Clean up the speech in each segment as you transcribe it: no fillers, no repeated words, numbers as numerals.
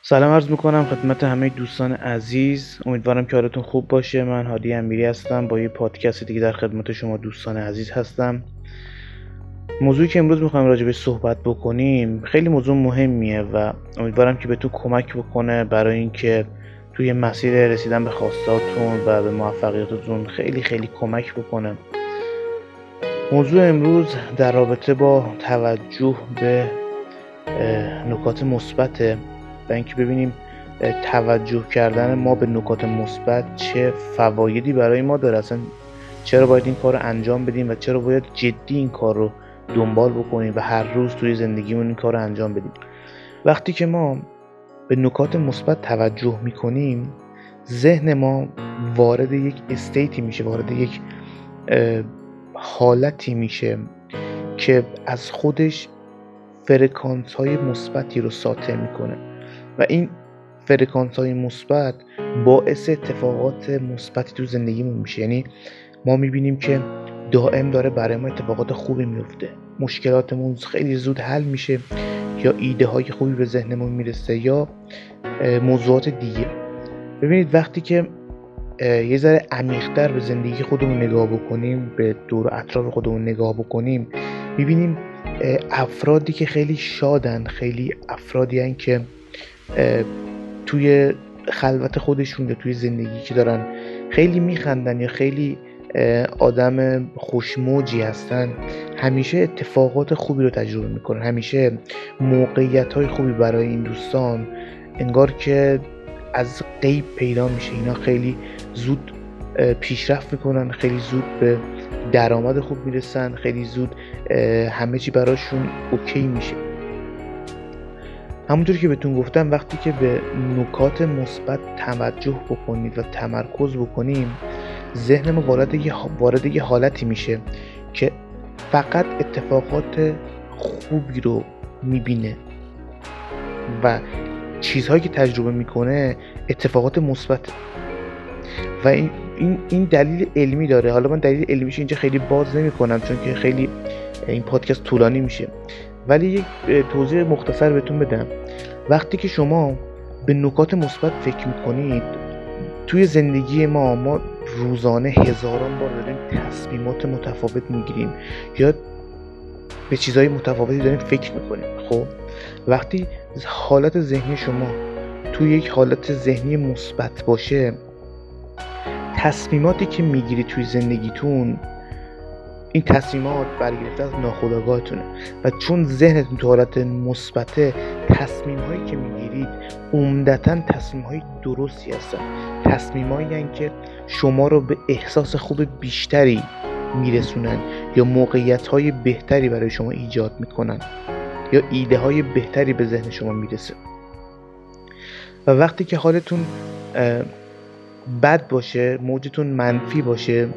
سلام عرض میکنم خدمت همه دوستان عزیز. امیدوارم که حالتون خوب باشه. من هادی امیری هستم، با یه پادکست دیگه در خدمت شما دوستان عزیز هستم. موضوعی که امروز میخوایم راجع بهش صحبت بکنیم خیلی موضوع مهمیه و امیدوارم که بهتون کمک بکنه برای اینکه توی مسیر رسیدن به خواستهاتون و به موفقیتاتون خیلی خیلی کمک بکنه. موضوع امروز در رابطه با توجه به نکات مثبته و اینکه ببینیم توجه کردن ما به نکات مثبت چه فوایدی برای ما داره، اصلا چرا باید این کار رو انجام بدیم و چرا باید جدی این کار رو دنبال بکنیم و هر روز توی زندگیمون این کار رو انجام بدیم. وقتی که ما به نکات مثبت توجه میکنیم، ذهن ما وارد یک استیتی میشه، وارد یک حالتی میشه که از خودش فرکانس های مثبتی رو ساطع میکنه و این فرکانس های مثبت باعث اتفاقات مثبتی تو زندگیمون میشه. یعنی ما میبینیم که دائم داره برای ما اتفاقات خوبی میفته، مشکلاتمون خیلی زود حل میشه، یا ایده های خوبی به ذهنمون میرسه یا موضوعات دیگه. ببینید وقتی که یه ذره عمیق‌تر به زندگی خودمون نگاه بکنیم، به دور و اطراف خودمون نگاه بکنیم، میبینیم افرادی که خیلی شادن، خیلی افرادی هن که توی خلوت خودشون یا توی زندگی که دارن خیلی میخندن یا خیلی آدم خوشموجی هستن، همیشه اتفاقات خوبی رو تجربه میکنن، همیشه موقعیت های خوبی برای این دوستان انگار که از غیب پیدا میشه. اینا خیلی زود پیشرفت میکنن، خیلی زود به درآمد خوب میرسن، خیلی زود همه چی براشون اوکی میشه. همونطور که بهتون گفتم، وقتی که به نکات مثبت توجه بکنید و تمرکز بکنیم، ذهن ما وارد یه حالتی میشه که فقط اتفاقات خوبی رو میبینه و چیزهایی که تجربه میکنه اتفاقات مثبت و این دلیل علمی داره. حالا من دلیل علمیش اینجا خیلی باز نمی‌کنم چون که خیلی این پادکست طولانی میشه، ولی یک توضیح مختصر بهتون بدم. وقتی که شما به نکات مثبت فکر میکنید، توی زندگی ما روزانه هزاران بار داریم تصمیمات متفاوت میگیریم یا به چیزهای متفاوتی داریم فکر میکنیم. خب وقتی حالت ذهنی شما توی یک حالت ذهنی مثبت باشه، تصمیماتی که میگیرید توی زندگیتون، این تصمیمات برگرفته از ناخودآگاهتونه و چون ذهنتون تو حالت مثبته، تصمیم‌هایی که میگیرید عمدتاً تصمیم‌های درستی هستن، تصمیم‌هایی هستن که شما رو به احساس خوب بیشتری میرسونن یا موقعیت‌های بهتری برای شما ایجاد میکنن یا ایده‌های بهتری به ذهن شما میرسه. و وقتی که حالتون بد باشه، موجتون منفی باشه،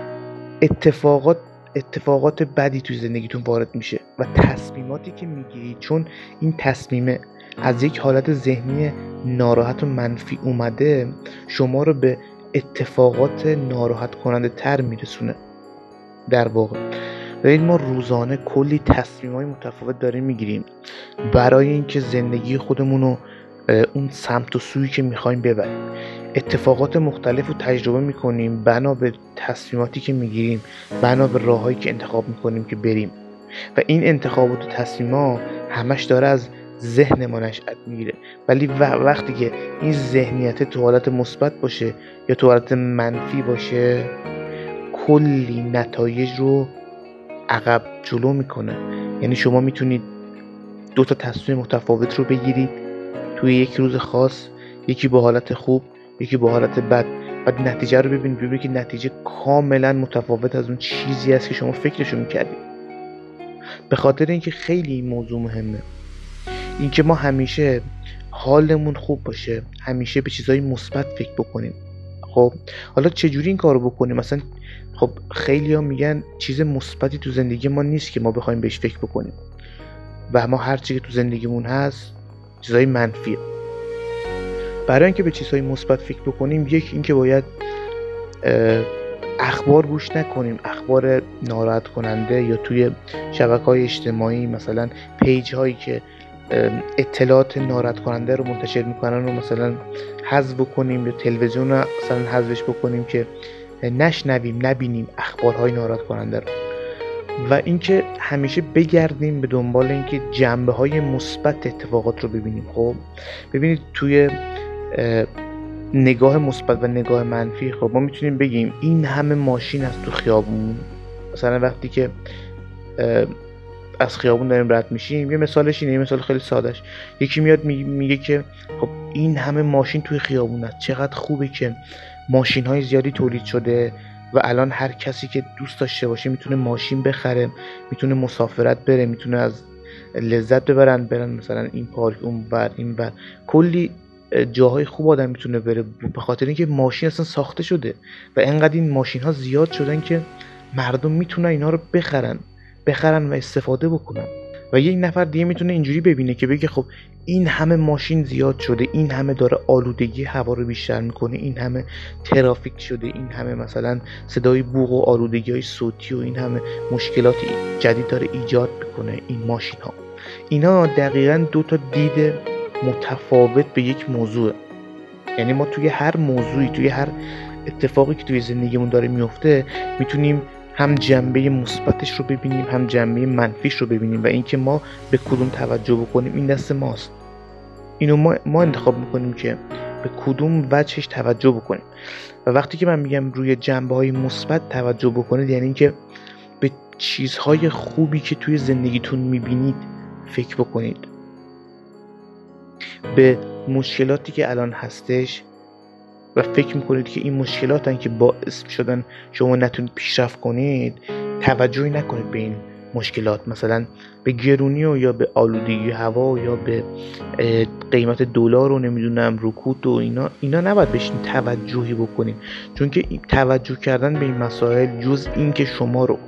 اتفاقات بدی توی زندگیتون وارد میشه و تصمیماتی که میگیرید، چون این تصمیمه از یک حالت ذهنی ناراحت و منفی اومده، شما رو به اتفاقات ناراحت کننده تر میرسونه. در واقع ببین، ما روزانه کلی تصمیم‌های متفاوت داریم میگیریم برای اینکه زندگی خودمون رو اون سمت و سویی که میخوایم ببریم. اتفاقات مختلف رو تجربه میکنیم بنا به تصمیماتی که میگیریم، بنا به راههایی که انتخاب میکنیم که بریم و این انتخابات و تصمیمات همش داره از ذهن ما نشأت میگیره. ولی وقتی که این ذهنیت تو حالت مثبت باشه یا تو حالت منفی باشه، کلی نتایج رو عقب جلو میکنه. یعنی شما میتونید 2 تا تصمیم متفاوت رو بگیرید توی یک روز خاص، یکی با حالت خوب، یکی با حالت بد، و نتیجه رو ببینید که نتیجه کاملا متفاوت از اون چیزی است که شما فکرشو میکردید. به خاطر اینکه خیلی این موضوع مهمه، اینکه ما همیشه حالمون خوب باشه، همیشه به چیزهای مثبت فکر بکنیم. خب حالا چجوری این کارو بکنیم؟ مثلا خب خیلی‌ها میگن چیز مثبتی تو زندگی ما نیست که ما بخوایم بهش فکر بکنیم و ما هر چیزی که تو زندگیمون هست چیزهای منفیه. برای اینکه به چیزهای مثبت فکر بکنیم، یک اینکه باید اخبار گوش نکنیم، اخبار ناراحت کننده یا توی شبکه‌های اجتماعی مثلا پیج هایی که اطلاعات ناراحت کننده رو منتشر میکنن رو مثلا حذف بکنیم، یا تلویزیون رو مثلا حذفش بکنیم که نشنویم نبینیم اخبارهای ناراحت کننده رو. و اینکه همیشه بگردیم به دنبال اینکه جنبه‌های مثبت اتفاقات رو ببینیم. خب ببینید توی نگاه مثبت و نگاه منفی، خب ما میتونیم بگیم این همه ماشین از تو خیابون، مثلا وقتی که از خیابون داریم رد میشیم، یه مثالش اینه، یه مثال خیلی سادهش، یکی میاد میگه که خب این همه ماشین توی خیابون هست، چقدر خوبه که ماشین های زیادی تولید شده و الان هر کسی که دوست داشته باشه میتونه ماشین بخره، میتونه مسافرت بره، میتونه از لذت برن مثلا این پارک اون ور این ور، کلی جاهای خوب آدم میتونه بره، به خاطر اینکه ماشین اصلا ساخته شده و انقدر این ماشین ها زیاد شدن که مردم میتونن اینا رو بخرن و استفاده بکنن. و یک نفر دیگه میتونه اینجوری ببینه که بگه خب این همه ماشین زیاد شده، این همه داره آلودگی هوا رو بیشتر میکنه، این همه ترافیک شده، این همه مثلا صدای بوق و آلودگی های صوتی و این همه مشکلات جدید داره ایجاد میکنه این ماشین ها. اینا دقیقاً دو تا دید متفاوت به یک موضوع. یعنی ما توی هر موضوعی، توی هر اتفاقی که توی زندگیمون داره میفته، میتونیم هم جنبه مثبتش رو ببینیم، هم جنبه منفیش رو ببینیم و اینکه ما به کدوم توجه بکنیم این دست ماست. اینو ما انتخاب میکنیم که به کدوم وجهش توجه بکنیم. و وقتی که من میگم روی جنبه‌های مثبت توجه بکنید، یعنی اینکه به چیزهای خوبی که توی زندگیتون میبینید فکر بکنید، به مشکلاتی که الان هستش و فکر میکنید که این مشکلاتن که باعث شدن شما نتونید پیشرفت کنید، توجهی نکنید به این مشکلات، مثلا به گرونی و یا به آلودگی هوا یا به قیمت دلار و نمیدونم رکود و اینا نباید بهش توجهی بکنید، چون که توجه کردن به این مسائل جز این که شما رو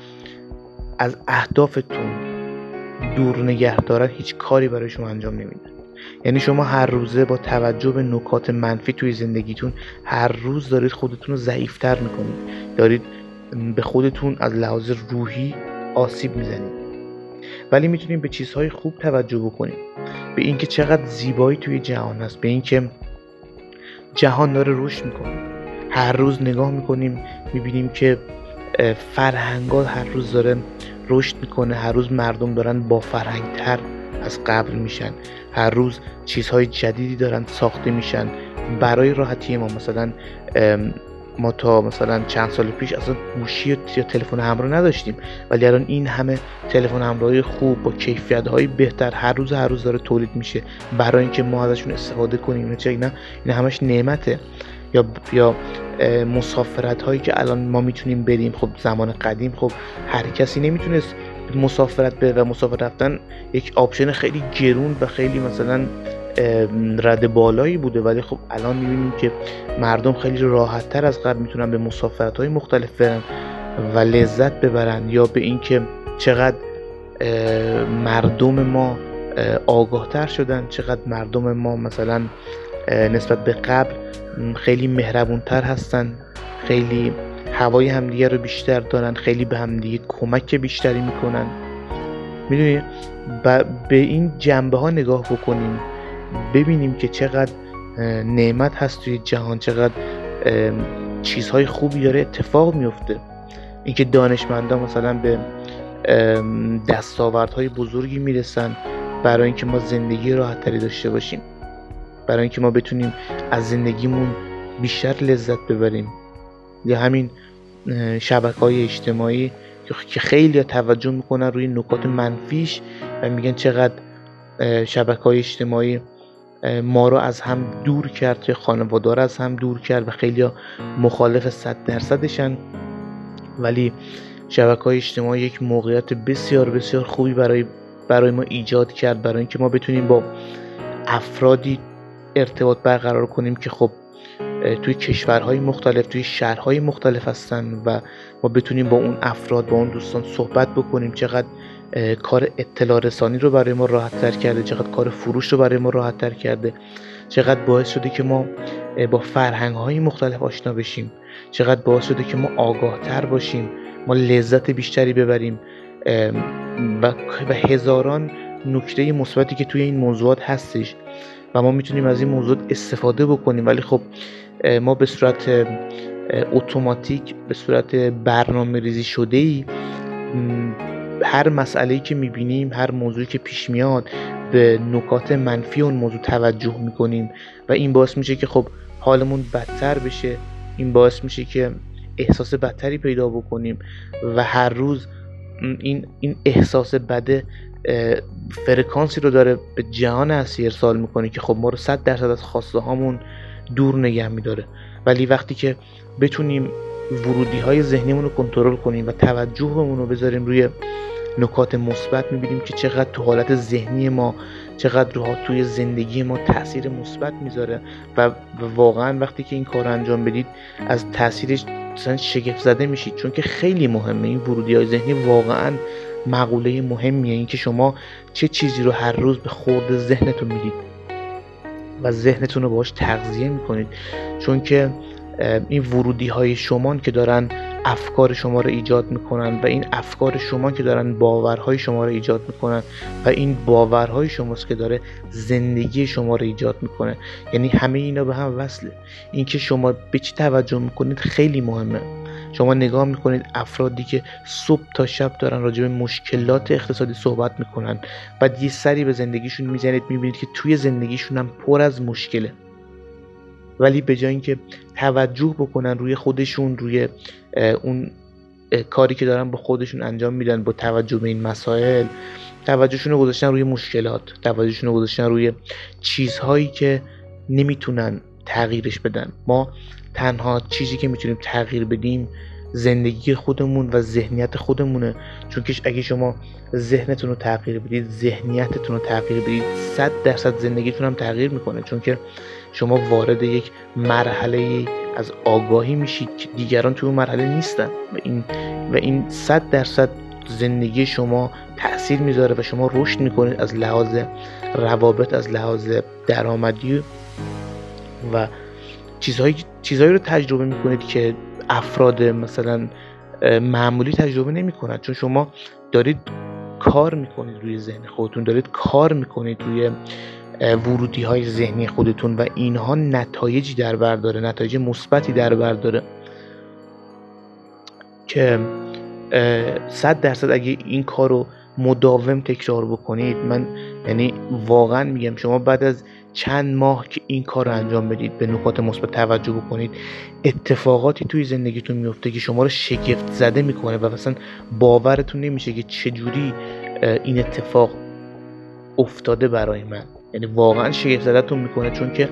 از اهدافتون دور نگه دارن، هیچ کاری برای شما انجام نمیدن. یعنی شما هر روزه با توجه به نکات منفی توی زندگیتون هر روز دارید خودتون رو ضعیفتر میکنید، دارید به خودتون از لحاظ روحی آسیب میزنید. ولی میتونید به چیزهای خوب توجه بکنید، به اینکه چقدر زیبایی توی جهان هست، به اینکه جهان داره رشد میکنه. هر روز نگاه میکنیم میبینیم که فرهنگات هر روز داره رشد میکنه، هر روز مردم دارن با فرهنگتر از قبل میشن، هر روز چیزهای جدیدی دارن ساخته میشن برای راحتی ما. مثلا ما تا مثلا چند سال پیش اصلا گوشی یا تلفن همراه نداشتیم، ولی الان این همه تلفن همراهی خوب با کیفیت‌های بهتر هر روز داره تولید میشه برای اینکه ما ازشون استفاده کنیم. اینا همش نعمته. یا مسافرت هایی که الان ما میتونیم بریم. خب زمان قدیم خب هر کسی نمیتونست مسافرت بره و مسافرت رفتن یک آپشن خیلی گرون و خیلی مثلا رد بالایی بوده، ولی خب الان میبینیم که مردم خیلی راحت تر از قبل میتونن به مسافرت های مختلف برن و لذت ببرن. یا به این که چقدر مردم ما آگاه تر شدن، چقدر مردم ما مثلا نسبت به قبل خیلی مهربون تر هستن، خیلی هوای همدیگه رو بیشتر دارن، خیلی به همدیگه کمک بیشتری میکنن. میدونی به این جنبه ها نگاه بکنیم، ببینیم که چقدر نعمت هست توی جهان، چقدر چیزهای خوبی داره اتفاق میفته. اینکه دانشمندان مثلا به دستاوردهای بزرگی میرسن برای اینکه ما زندگی راحت تری داشته باشیم، برای اینکه ما بتونیم از زندگیمون بیشتر لذت ببریم. یا همین شبکه‌های اجتماعی که خیلی توجه میکنن روی نکات منفیش و میگن چقدر شبکه‌های اجتماعی ما رو از هم دور کرد، خانواده رو از هم دور کرد و خیلی مخالف 100%شن. ولی شبکه‌های اجتماعی یک موقعیت بسیار بسیار خوبی برای ما ایجاد کرد، برای اینکه ما بتونیم با افرادی ارتباط برقرار کنیم که خب توی کشورهای مختلف، توی شهرهای مختلف هستن و ما بتونیم با اون افراد، با اون دوستان صحبت بکنیم. چقدر کار اطلاع رسانی رو برای ما راحت تر کرده، چقدر کار فروش رو برای ما راحت تر کرده، چقدر باعث شده که ما با فرهنگ‌های مختلف آشنا بشیم، چقدر باعث شده که ما آگاه تر باشیم، ما لذت بیشتری ببریم و هزاران نکته مثبتی که توی این موضوعات هستش و ما میتونیم از این موضوع استفاده بکنیم، ولی خب ما به صورت اتوماتیک، به صورت برنامه ریزی شده‌ای هر مسئله‌ای که میبینیم، هر موضوعی که پیش میاد به نکات منفی اون موضوع توجه میکنیم و این باعث میشه که خب حالمون بدتر بشه، این باعث میشه که احساس بدتری پیدا بکنیم و هر روز این احساس بده فرکانسی رو داره به جهان هستی ارسال میکنه که خب ما رو 100% از خواسته هامون دور نگه میداره. ولی وقتی که بتونیم ورودی های ذهنیمون رو کنترل کنیم و توجهمون رو بذاریم روی نکات مثبت، میبینیم که چقدر تو حالت ذهنی ما، چقدر توی زندگی ما تاثیر مثبت میذاره و واقعا وقتی که این کار رو انجام بدید از تاثیرش مثلا شگفت زده میشید، چون که خیلی مهمه. این ورودی های ذهنی واقعا مقوله مهمیه، این که شما چه چیزی رو هر روز به خورد ذهنتون میدید و ذهنتون رو باهاش تغذیه میکنید، چون که این ورودی های شما که دارن افکار شما رو ایجاد میکنن و این افکار شما که دارن باورهای شما رو ایجاد میکنن و این باورهای شماست که داره زندگی شما رو ایجاد میکنه. یعنی همه اینا به هم وصله. اینکه شما به چی توجه میکنید خیلی مهمه. شما نگاه میکنید افرادی که صبح تا شب دارن راجع به مشکلات اقتصادی صحبت میکنن، بعد یه سری به زندگیشون میزنید میبینید که توی زندگیشون هم پر از مشکله، ولی به جای اینکه توجه بکنن روی خودشون، روی اون کاری که دارن با خودشون انجام میدن با توجه به این مسائل، توجهشون رو گذاشتن روی مشکلات، توجهشون رو گذاشتن روی چیزهایی که نمیتونن تغییرش بدن. ما تنها چیزی که میتونیم تغییر بدیم زندگی خودمون و ذهنیت خودمونه، چون که اگه شما ذهنتون رو تغییر بدید، ذهنیتتون رو تغییر بدید، 100% زندگیتون هم تغییر میکنه، چون که شما وارد یک مرحله از آگاهی میشید که دیگران توی اون مرحله نیستن و این 100% زندگی شما تأثیر میذاره و شما رشد میکنید از لحاظ روابط، از لحاظ درآمدی و چیزهایی رو تجربه میکنید که افراد مثلا معمولی تجربه نمیکنن، چون شما دارید کار میکنید روی ذهن خودتون، دارید کار میکنید روی ورودی های ذهنی خودتون و اینها نتایجی در بر داره، نتایج مثبتی در بر داره که 100% اگه این کار رو مداوم تکرار بکنید، من یعنی واقعا میگم شما بعد از چند ماه که این کار رو انجام بدید، به نکات مثبت توجه بکنید، اتفاقاتی توی زندگیتون میفته که شما رو شگفت زده میکنه و مثلا باورتون نمیشه که چجوری این اتفاق افتاده برای من. یعنی واقعا شگفت زده‌تون میکنه، چون که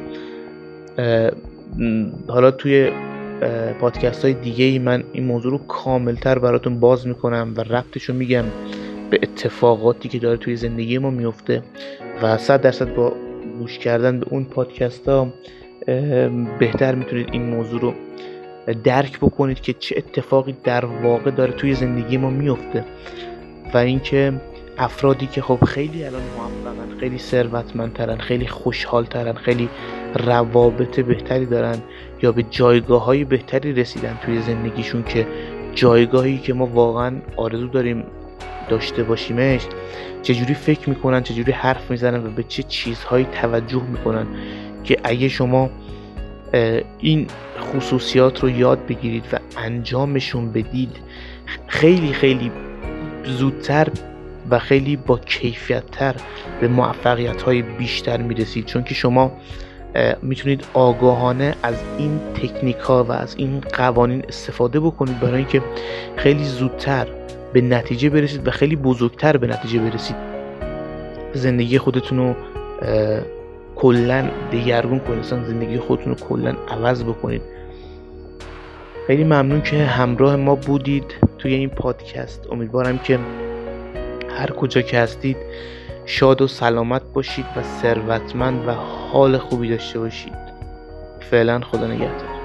حالا توی پادکست های دیگه ای من این موضوع رو کاملتر براتون باز میکنم و ربطش رو میگم به اتفاقاتی که داره توی زندگی ما میفته و 100% با گوش کردن به اون پادکست ها بهتر میتونید این موضوع رو درک بکنید که چه اتفاقی در واقع داره توی زندگی ما میفته و اینکه افرادی که خب خیلی الان موفقن، خیلی ثروتمندترن، خیلی خوشحالترن، خیلی روابط بهتری دارن یا به جایگاه‌های بهتری رسیدن توی زندگیشون که جایگاهی که ما واقعا آرزو داریم داشته باشیمش، چجوری فکر میکنن، چجوری حرف میزنن و به چه چیزهایی توجه میکنن که اگه شما این خصوصیات رو یاد بگیرید و انجامشون بدید، خیلی خیلی زودتر و خیلی با کیفیت‌تر به موفقیت‌های بیشتر میرسید، چون که شما میتونید آگاهانه از این تکنیک‌ها و از این قوانین استفاده بکنید برای اینکه خیلی زودتر به نتیجه برسید و خیلی بزرگتر به نتیجه برسید. زندگی خودتون رو کلاً دگرگون کنید، زندگی خودتون رو کلاً عوض بکنید. خیلی ممنون که همراه ما بودید توی این پادکست. امیدوارم که هر کجا که هستید شاد و سلامت باشید و ثروتمند و حال خوبی داشته باشید. فعلا خدا نگهدار.